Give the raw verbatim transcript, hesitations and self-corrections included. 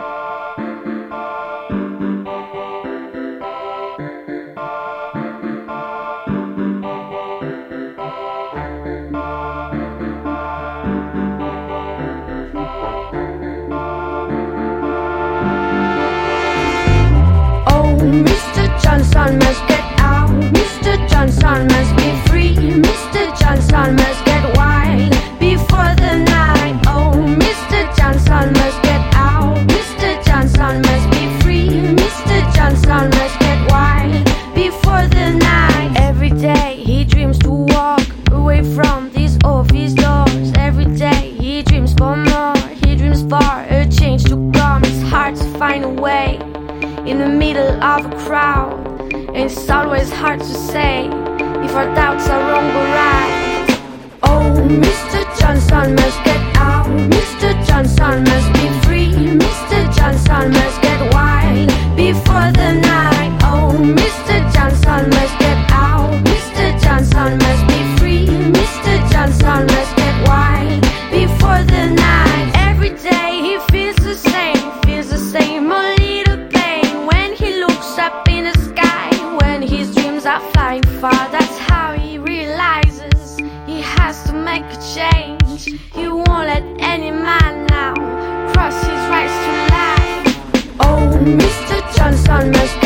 Mister Johnson must get out. Mister Johnson must be free. Mister Johnson must get wide before the night. Oh, Mister Johnson must get out. Mister Johnson must be free. Mister Johnson must get wide before the night. Every day he dreams to walk away from these office doors. Every day he dreams for more. He dreams for a change to come. It's hard to find a way in the middle of a crowd, and it's always hard to say if our doubts are wrong or right. Oh, Mister Johnson must get out. Mister Johnson must be free. Mister Johnson must get wide before the night. Oh, Mister Johnson must get out. Mister Johnson must be free. Mister Johnson must get wide before the night. Every day he feels the same, feels the same, a little up in the sky when his dreams are flying far. That's how he realizes he has to make a change. He won't let any man now cross his rights to life. Oh, Mister Johnson must